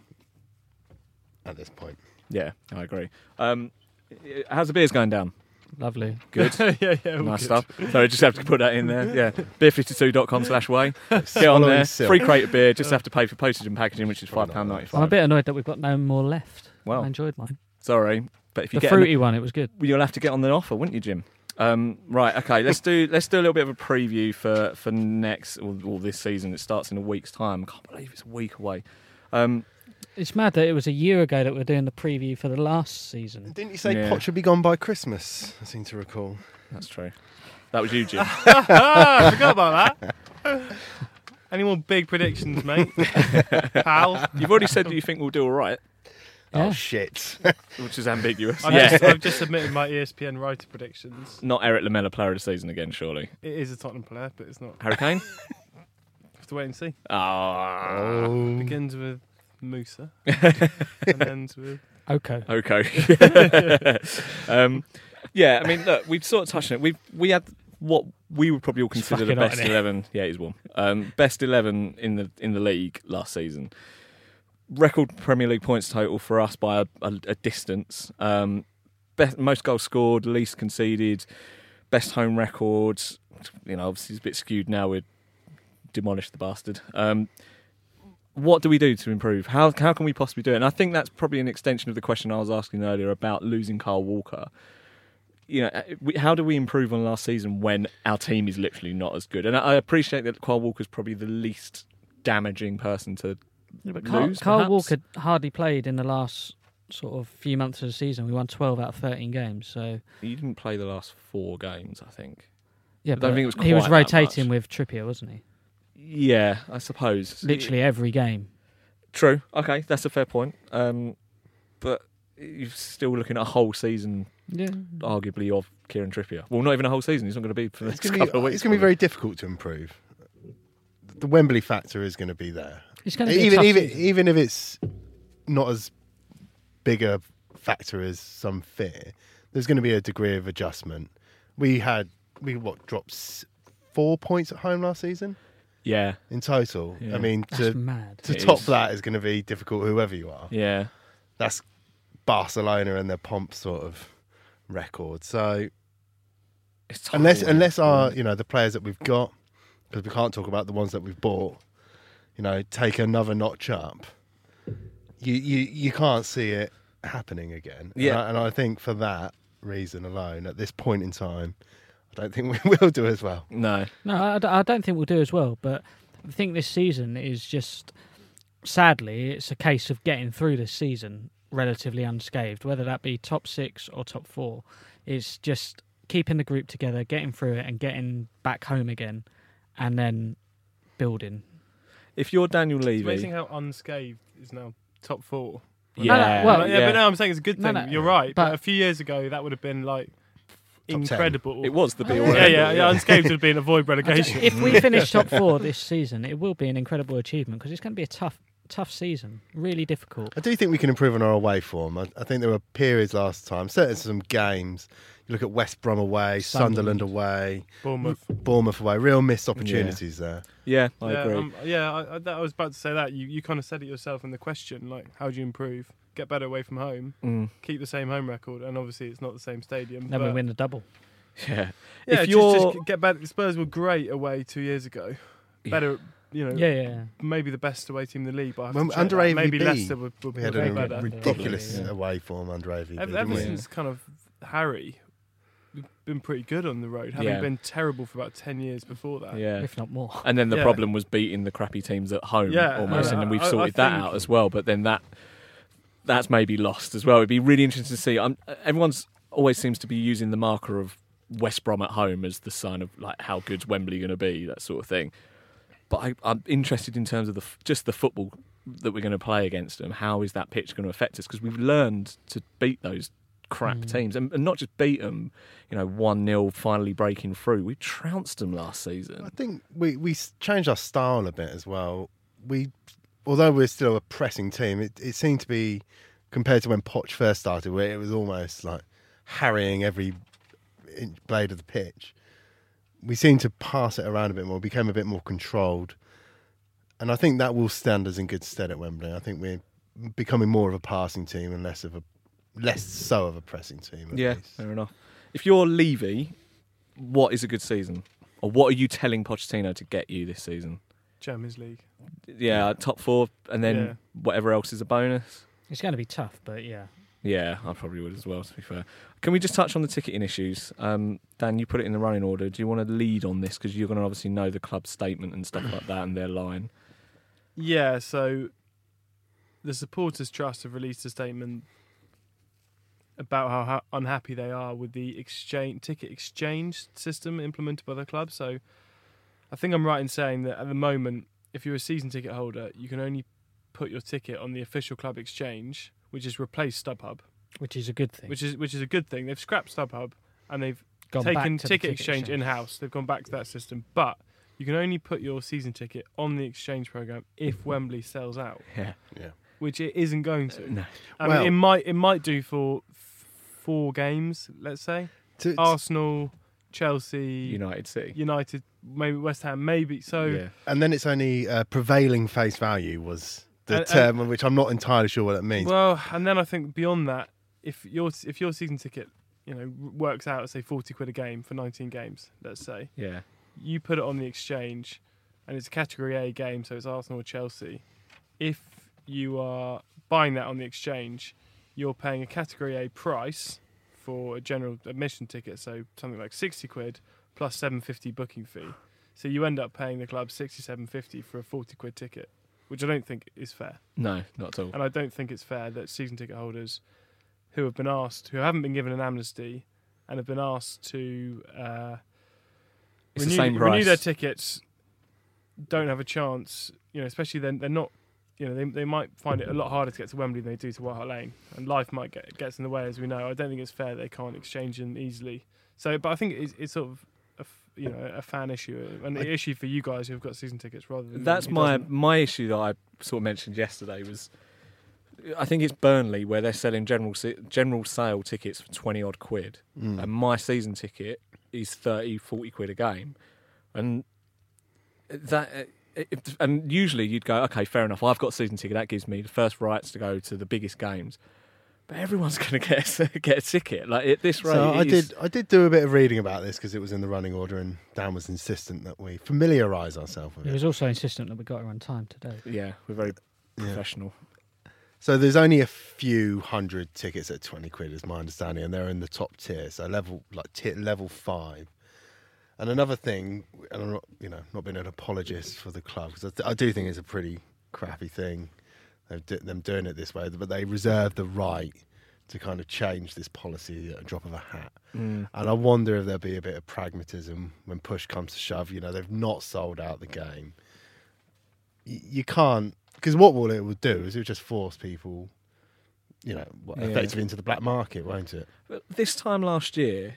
at this point. Yeah, I agree. How's the beers going down? Lovely. Good. yeah, all Nice good. stuff. So I just have to put that in there. Yeah. Beer52.com/way. Get on Following there. Silk. Free crate of beer. Just have to pay for postage and packaging, which is Probably not £5.95. I'm a bit annoyed that we've got no more left. Well, I enjoyed mine. sorry, but if you The get fruity one, it was good. you'll have to get on the offer, wouldn't you, Jim? Right. Okay. Let's do a little bit of a preview for next or this season. It starts in a week's time. I can't believe it's a week away. It's mad that it was a year ago that we're doing the preview for the last season. Didn't you say Yeah. Pot should be gone by Christmas? I seem to recall. That's true. That was you, Jim. I forgot about that. Any more big predictions, mate? Pal? You've already said that you think we'll do all right, Yeah. Oh shit! which is ambiguous. I've just submitted my ESPN writer predictions. Not Eric Lamela player of the season again, surely. It is a Tottenham player, but it's not. Harry Kane? Have to wait and see. Oh, Begins with Musa and ends with. Okay. Okay. Yeah, I mean, look, we've sort of touched on it. We had what we would probably all It's consider the fucking hot, best innit? 11. Yeah, he's one. Best 11 in the league last season. Record Premier League points total for us by a distance. Most goals scored, least conceded, best home records. Obviously it's a bit skewed now. We'd demolish the bastard. What do we do to improve? How can we possibly do it? And I think that's probably an extension of the question I was asking earlier about losing Kyle Walker. How do we improve on last season when our team is literally not as good? And I appreciate that Kyle Walker's probably the least damaging person to But lose, Kyle perhaps? Walker hardly played in the last sort of few months of the season. We won 12 out of 13 games, so He didn't play the last 4 games, I think. yeah. I don't but think it was he was quite that rotating much. with Trippier, wasn't he? Yeah, I suppose. Literally every game. True. Okay, that's a fair point. But you're still looking at a whole season, Yeah. arguably, of Kieran Trippier. Well, not even a whole season. He's not going to be for the it's next going couple of weeks. to be very difficult to improve. The Wembley factor is going to be there, It's going to be a tough season. even if it's not as big a factor as some fear. There's going to be a degree of adjustment. We dropped 4 points at home last season Yeah, in total. Yeah. I mean, That's mad. to It top is. that is going to be difficult, whoever you are. yeah. That's Barcelona and their pomp sort of record. So It's unless our the players that we've got, because we can't talk about the ones that we've bought, take another notch up, you can't see it happening again. Yeah. And I think for that reason alone, at this point in time, I don't think we will do as well. No. No, I don't think we'll do as well. But I think this season is just, sadly, it's a case of getting through this season relatively unscathed, whether that be top 6 or top 4. It's just keeping the group together, getting through it and getting back home again, and then building. If you're Daniel It's Levy, amazing how unscathed is now top 4. yeah, well, Yeah, but no, I'm saying it's a good No, thing. no, You're right. But but- a few years ago, that would have been like Top 10. incredible. it was the be all. Yeah, and Yeah, end yeah, all, yeah. Unscathed would have been avoid relegation. If we finish top 4 this season, it will be an incredible achievement because it's going to be a tough tough season, really difficult. I do think we can improve on our away form. I think there were periods last time, certainly some games. You look at West Brom away, Sunderland away, Bournemouth away. Real missed opportunities there. Yeah, I agree. I was about to say that. You kind of said it yourself in the question, like, how do you improve? Get better away from home, keep the same home record, and obviously it's not the same stadium. Then we win the double. Yeah. Yeah, just get better. Spurs were great away 2 years ago. Better, maybe the best away team in the league. But Under AVB, maybe Leicester would we had be a better. ridiculous away form under AVB. Ever since kind of Harry, we've been pretty good on the road, having been terrible for about 10 years before that. Yeah, if not more. And then the problem was beating the crappy teams at home almost, and then we've sorted that out as well. But then that's maybe lost as well. It'd be really interesting to see. Everyone's always seems to be using the marker of West Brom at home as the sign of like how good's Wembley going to be, that sort of thing. But I'm interested in terms of just the football that we're going to play against them. How is that pitch going to affect us? Because we've learned to beat those crap teams and not just beat them, 1-0 finally breaking through. We trounced them last season. I think we changed our style a bit as well. Although we're still a pressing team, it seemed to be, compared to when Poch first started, where it was almost like harrying every blade of the pitch. We seem to pass it around a bit more, became a bit more controlled. And I think that will stand us in good stead at Wembley. I think we're becoming more of a passing team and less so of a pressing team. Yeah, fair enough. If you're Levy, what is a good season? Or what are you telling Pochettino to get you this season? Champions League. Yeah, top 4, and then whatever else is a bonus. It's going to be tough, but yeah. Yeah, I probably would as well, to be fair. Can we just touch on the ticketing issues? Dan, you put it in the running order. Do you want to lead on this? Because you're going to obviously know the club's statement and stuff like that and their line. Yeah, so the Supporters Trust have released a statement about how unhappy they are with the ticket exchange system implemented by the club. So I think I'm right in saying that at the moment, if you're a season ticket holder, you can only put your ticket on the official club exchange, which has replaced StubHub. Which is a good thing. Which is a good thing. They've scrapped StubHub and they've Gone taken back to ticket exchange in-house. They've gone back to that system. But you can only put your season ticket on the exchange programme if Wembley sells out. Yeah. Which it isn't going to. No. I mean, it might do for 4 games, let's say. Arsenal, Chelsea, United, maybe West Ham, maybe. So. Yeah. And then it's only prevailing face value was the term, which I'm not entirely sure what it means. Well, and then I think beyond that, if your season ticket, works out at say 40 quid a game for 19 games, let's say. Yeah. You put it on the exchange, and it's a Category A game, so it's Arsenal or Chelsea. If you are buying that on the exchange, you're paying a Category A price for a general admission ticket, so something like 60 quid plus 7.50 booking fee. So you end up paying the club 67.50 for a 40 quid ticket, which I don't think is fair. No, not at all. And I don't think it's fair that season ticket holders who haven't been given an amnesty and have been asked to renew their tickets, don't have a chance. Especially then they're not. They might find it a lot harder to get to Wembley than they do to White Hart Lane, and life might gets in the way, as we know. I don't think it's fair they can't exchange them easily. So, but I think it's sort of a fan issue, and an issue for you guys who've got season tickets rather than. That's my issue that I sort of mentioned yesterday was. I think it's Burnley where they're selling general sale tickets for 20 odd quid, and my season ticket is 30, 40 quid a game, and that. And usually you'd go, okay, fair enough. I've got a season ticket. That gives me the first rights to go to the biggest games. But everyone's going to get a ticket. Like at this rate, so I did do a bit of reading about this because it was in the running order, and Dan was insistent that we familiarise ourselves with it. He was also insistent that we got here on time today. Yeah, we're very professional. So there's only a few hundred tickets at 20 quid, is my understanding, and they're in the top tier, so level 5. And another thing, and I'm not being an apologist for the club, because I do think it's a pretty crappy thing, them doing it this way, but they reserve the right to kind of change this policy at a drop of a hat. And I wonder if there'll be a bit of pragmatism when push comes to shove. They've not sold out the game. You can't, because what it will do is it will just force people, effectively into the black market, won't it? But this time last year,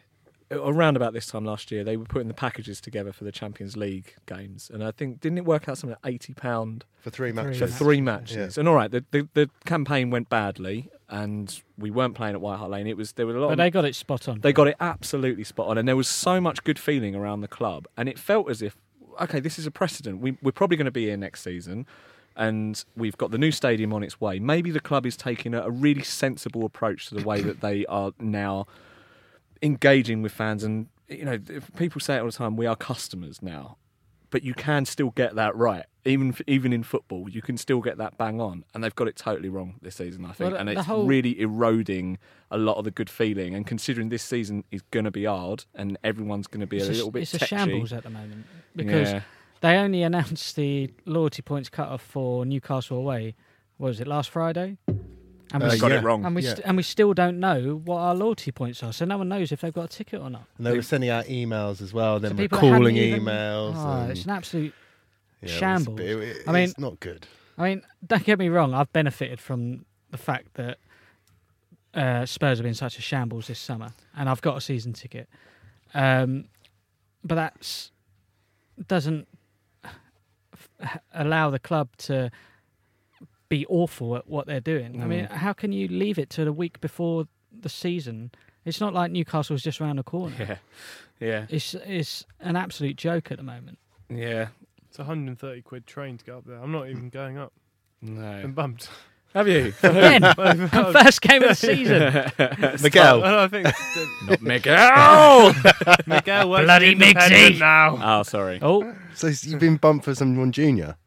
around about this time last year, they were putting the packages together for the Champions League games, and I think didn't it work out something like £80 For 3 matches. for 3 matches? Yeah. And all right, the campaign went badly, and we weren't playing at White Hart Lane. There were a lot. But they got it spot on. They got it absolutely spot on, and there was so much good feeling around the club, and it felt as if, okay, this is a precedent. We're probably going to be here next season, and we've got the new stadium on its way. Maybe the club is taking a really sensible approach to the way that they are now engaging with fans. And people say it all the time, we are customers now, but you can still get that right. Even in football, you can still get that bang on, and they've got it totally wrong this season, I think. Well, and it's really eroding a lot of the good feeling. And considering this season is going to be hard, and everyone's going to be a little bit It's tetchy. a shambles at the moment because they only announced the loyalty points cut-off for Newcastle away. What was it, last Friday? And They got it wrong. And we still don't know what our loyalty points are, so no one knows if they've got a ticket or not. And they were sending out emails as well, then people recalling hadn't even- emails. Oh, it's an absolute yeah, shambles. It's I mean- not good. I mean, don't get me wrong, I've benefited from the fact that Spurs have been such a shambles this summer, and I've got a season ticket. But that doesn't allow the club to be awful at what they're doing. I mean, how can you leave it to the week before the season? It's not like Newcastle's just around the corner. Yeah. It's an absolute joke at the moment. Yeah. It's £130 train to go up there. I'm not even going up. No. Been bumped. Have you? Again, first game of the season. Miguel. I think Not Miguel! Miguel works Bloody for the Independent Mixie. now. Oh, sorry. Oh, So you've been bumped for someone junior?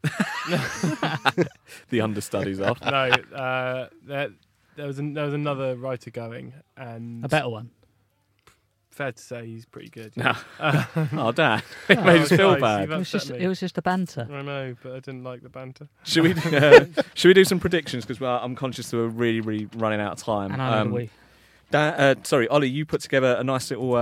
The understudy's off. No, there was another writer going, and a better one. fair to say he's pretty good. No. Oh, Dan. It made us feel guys, bad. you've upset me. It was just a banter. I know, but I didn't like the banter. Should we do some predictions? Because I'm conscious that we're really, really running out of time. And I know the we. Sorry, Ollie, you put together a nice little,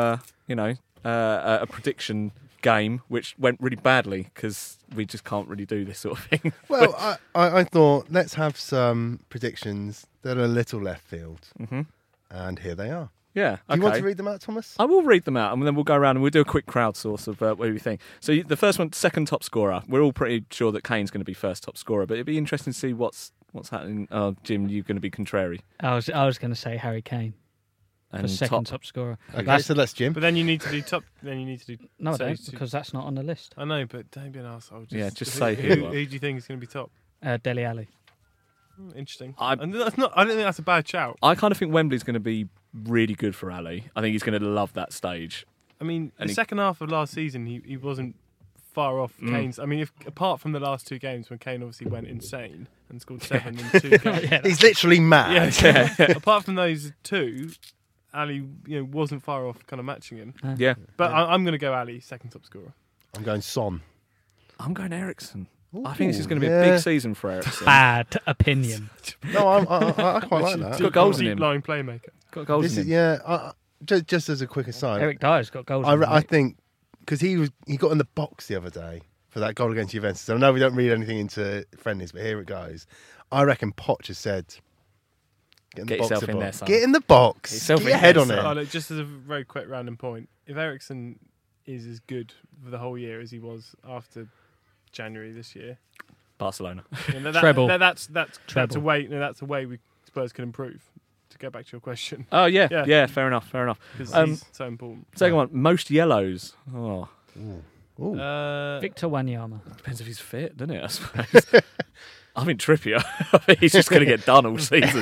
a prediction game, which went really badly because we just can't really do this sort of thing. Well, I thought let's have some predictions that are a little left field. Mm-hmm. And here they are. Yeah. Do you want to read them out, Thomas? I will read them out, and then we'll go around and we'll do a quick crowdsource of what we think. So the first one, second top scorer. We're all pretty sure that Kane's going to be first top scorer, but it'd be interesting to see what's happening. Oh, Jim, you're going to be contrary. I was going to say Harry Kane for And second top scorer. Okay, so that's Jim. But then you need to do top. Then you need to do. No, I so don't, to- because that's not on the list. I know, but don't be an arsehole. Just say who you are. Who do you think is going to be top? Dele Alli. Interesting. I And that's not. I don't think that's a bad shout. I kind of think Wembley's going to be really good for Ali. I think he's going to love that stage. I mean, And the he- second half of last season, he wasn't far off Kane's. I mean, apart from the last two games when Kane obviously went insane and scored 7 in 2 games. He's literally mad. Yeah. Apart from those two, Ali, wasn't far off, kind of matching him. Yeah. But I'm going to go Ali, second top scorer. I'm going Son. I'm going Ericsson. I think this is going to be yeah. a big season for Ericsson. Bad opinion. No, I quite like that. He's got goals in Deep him. line playmaker. Got goals This in is, him. yeah, just as a quick aside, Eric Dyer's got goals. I think because he got in the box the other day for that goal against Juventus. So I know we don't read anything into friendlies, but here it goes. I reckon Poch has said, "Get in the Get box, yourself in boy. there, son. Get in the box. Get yourself Get in your head there, on son." Oh, it." look, just as a very quick random point, if Ericsson is as good for the whole year as he was after January this year, Barcelona. Treble. That's Treble. a way. That's a way Spurs can improve. To go back to your question, Oh, yeah. Yeah. Yeah, fair enough. because Um, he's so important. Second one, most yellows. Oh, Ooh. Victor Wanyama. depends if he's fit, doesn't it, I suppose? I think Trippier. I think he's just going to get done all season.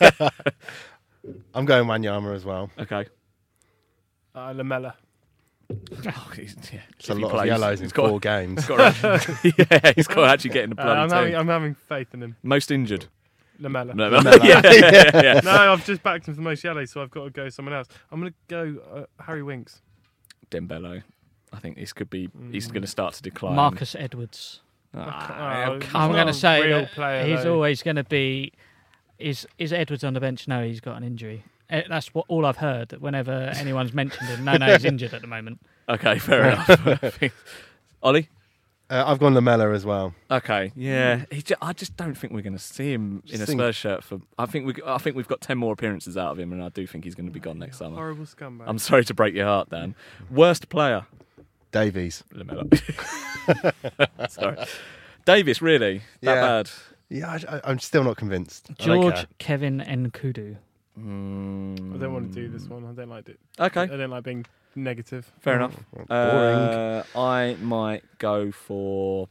I'm going Wanyama as well. Okay. Lamella. Oh, It's if a he lot plays, of yellows in he's got- 4 games. yeah, he's got to actually get in the bloody team. I'm having faith in him. Most injured. Lamella. No, Lamella. yeah. No, I've just backed him for the most yellow, so I've got to go someone else. I'm going to go Harry Winks. Dembele. I think this could be. He's going to start to decline. Marcus Edwards. Ah, Oh, come he's I'm not going to a say real that player, he's though. always going to be. Is Edwards on the bench? No, he's got an injury. That's what all I've heard. Whenever anyone's mentioned him, no, he's injured at the moment. Okay, fair enough. Ollie? I've gone Lamella as well. Okay, yeah. I just don't think we're going to see him in a Spurs shirt for. I think we've got 10 more appearances out of him, and I do think he's going to be gone next summer. Horrible scumbag. I'm sorry to break your heart, Dan. Worst player. Davies. Lamella. Sorry, Davis. Really that Yeah. bad? Yeah, I'm still not convinced. George Kevin Nkudu. I don't want to do this one. I don't like it. Okay, I don't like being negative. fair enough. Boring. I might go for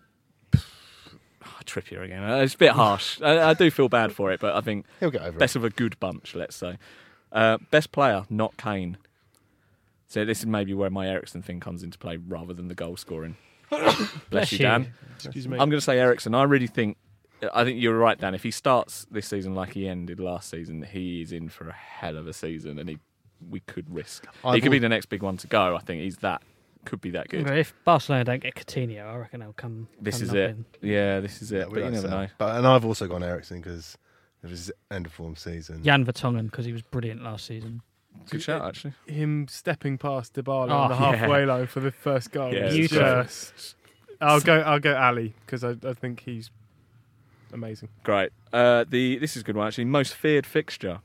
Trippier again. It's a bit harsh. I do feel bad for it, but I think He'll get over best of a good bunch, let's say. Best player, not Kane. So this is maybe where my Eriksen thing comes into play rather than the goal scoring. Bless you, Dan. Excuse me. I'm going to say Eriksen. I think you're right, Dan. If he starts this season like he ended last season, he is in for a hell of a season, and we could risk. He could be the next big one to go. I think could be that good. But if Barcelona don't get Coutinho, I reckon they'll come. This is up it. in. Yeah, this is it. Yeah, But you never know. And I've also gone Eriksen because of his end of form season. Jan Vertonghen, because he was brilliant last season. Good shout, actually. Him stepping past Dybala Oh, on the halfway line for the first goal. Yeah, is it's just- I'll go Ali because I think he's amazing. Great. This is a good one, actually. Most feared fixture.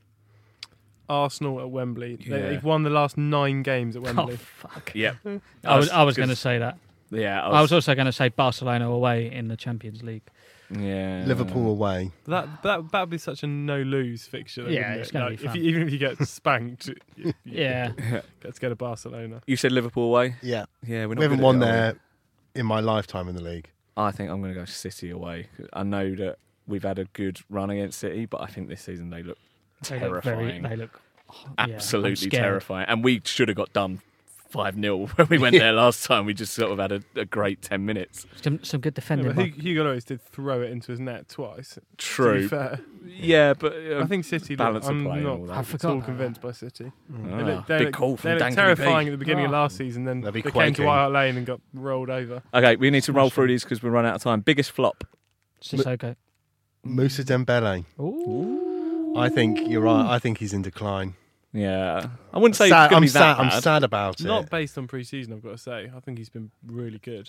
Arsenal at Wembley. Yeah. They've won the last 9 games at Oh Wembley. fuck! Yep. I was going to say that. Yeah. I was also going to say Barcelona away in the Champions League. Yeah. Liverpool away. That'd be such a no-lose fixture. Though, Yeah, wouldn't it's it? gonna Like, be fun. even if you get spanked, you Yeah, get to go to Barcelona. You said Liverpool away. Yeah. Yeah, we're not. We haven't good at won it, are we? there in my lifetime in the league. I think I'm going to go City away. I know that we've had a good run against City, but I think this season they look terrifying. They look Absolutely I'm scared. terrifying. And we should have got done 5-0 when we went there last time. We just sort of had a great 10 minutes. Some good Yeah, defending. but by- Hugo Lloris did throw it into his net twice. To be True. fair, Yeah, but I think City. balance of I'm play and all not that. I at forgot all about convinced by City. Ah, big call from they Dan looked terrifying Kennedy. at the beginning of Oh. last season. Then They'll they be came to quaking. White Hart Lane and got rolled over. Okay, we need to roll Smash through them. these because we're running out of time. Biggest flop. Sissoko. Moussa Dembele. Ooh. I think you're right. I think he's in decline. Yeah. I wouldn't say Sad- it's going to be that I'm bad. sad about it. Not based on pre-season, I've got to say. I think he's been really good.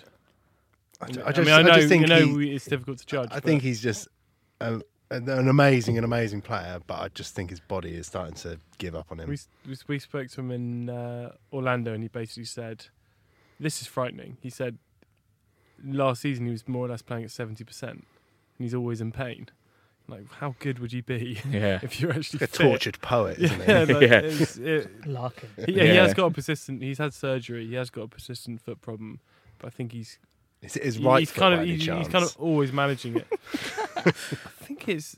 I I just think it's difficult to judge. I think he's just an amazing player, but I just think his body is starting to give up on him. we spoke to him in Orlando, and he basically said, "This is frightening." He said, "Last season he was more or less playing at 70%, and he's always in pain. Like, how good would you be Yeah. if you're actually a fit?" tortured poet, isn't he? Yeah, like, Yeah. Larkin. he Yeah. has got a persistent. He's had surgery. He has got a persistent foot problem, but I think he's Is it his right he's foot kind by of any he's chance? kind of always managing it. I think it's.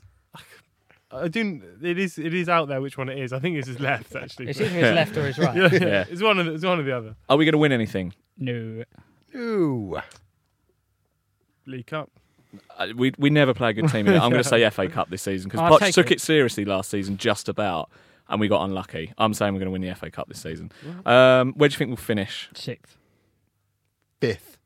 I do. It is out there which one it is. I think it's his left actually. It's either his left or his right. yeah, Yeah. It's one of the other. Are we going to win anything? No. Ooh. League Cup. We never play a good team in it. I'm going to say FA Cup this season because I'll Poch take took it. it seriously last season, just about, and we got unlucky. I'm saying we're going to win the FA Cup this season. Where do you think we'll finish? 6th. 5th.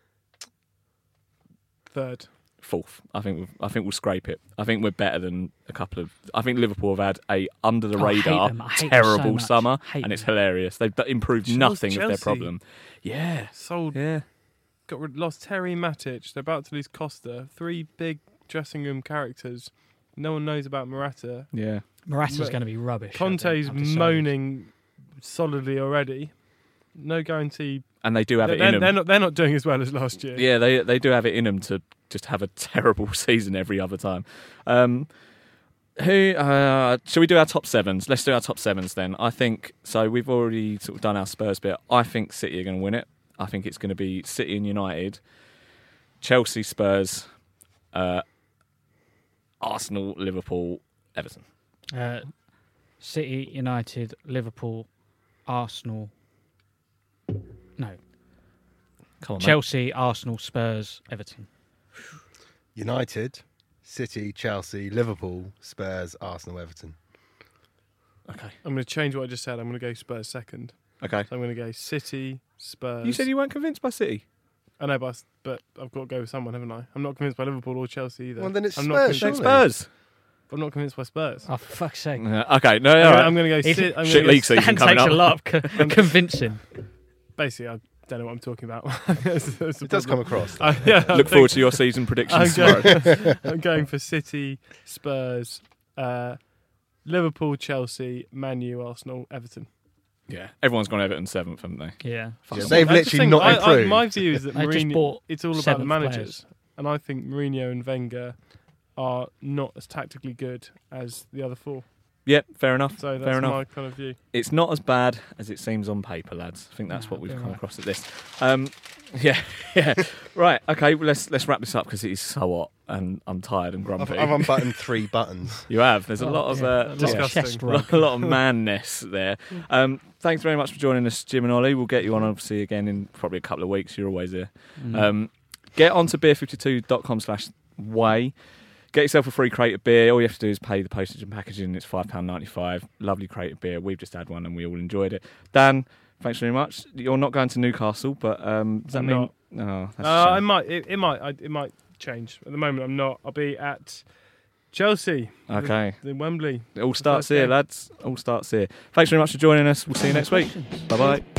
Third. 4th. I think we'll scrape it. I think we're better than a couple of. I think Liverpool have had a under the Oh, I hate radar them. I hate them terrible so much. summer, Hate and it's them. hilarious. They've improved Chelsea- nothing of their Chelsea. problem. Yeah, Sold. yeah. Lost Terry Matic. They're about to lose Costa. 3 big dressing room characters. No one knows about Morata. Yeah. Morata's But going to be rubbish. I Conte's think. I'm decided. moaning solidly already. No guarantee. And they do have it in them. They're not doing as well as last year. Yeah, they do have it in them to just have a terrible season every other time. Shall we do our top 7s? Let's do our top 7s then. I think so. We've already sort of done our Spurs bit. I think City are going to win it. I think it's going to be City and United, Chelsea, Spurs, Arsenal, Liverpool, Everton. City, United, Liverpool, Arsenal. No. Come on, mate. Chelsea, Arsenal, Spurs, Everton. United, City, Chelsea, Liverpool, Spurs, Arsenal, Everton. Okay. I'm going to change what I just said. I'm going to go Spurs second. Okay. So I'm going to go City, Spurs. You said you weren't convinced by City. I know, but I've got to go with someone, haven't I? I'm not convinced by Liverpool or Chelsea either. Well, then it's I'm Spurs, Not surely. Spurs. I'm not convinced by Spurs. Oh, for fuck's sake. Okay. No, all right. I'm going to go. It's- I'm Shit gonna league go, season That coming takes up. a lot of convincing. Basically, don't know what I'm talking about. It does come across. Look forward to your season predictions tomorrow. I'm going for City, Spurs, Liverpool, Chelsea, Man U, Arsenal, Everton. Yeah, everyone's gone Everton 7th, haven't they? Yeah. Yeah, they've literally not improved. My view is that They just Mourinho, bought it's all about the seventh managers. players. And I think Mourinho and Wenger are not as tactically good as the other four. Yeah, fair enough. So fair that's enough. my kind of view. It's not as bad as it seems on paper, lads. I think that's what we've fair come enough. across at this. Yeah. Right, okay, well, let's wrap this up because it is so hot and I'm tired and grumpy. I've unbuttoned 3 buttons. You have. There's a lot of Disgusting. chest a rug. lot of manness there. Thanks very much for joining us, Jim and Ollie. We'll get you on obviously again in probably a couple of weeks. You're always here. Get onto beer52.com/way. Get yourself a free crate of beer. All you have to do is pay the postage and packaging. It's £5.95. Lovely crate of beer. We've just had one and we all enjoyed it. Dan, thanks very much. You're not going to Newcastle, but does that I'm mean? not. No, that's a I shame. might. It might change. At the moment, I'm not. I'll be at Chelsea. Okay. The Wembley. It all starts first here, game. lads. All starts here. Thanks very much for joining us. We'll see you next week. Bye bye.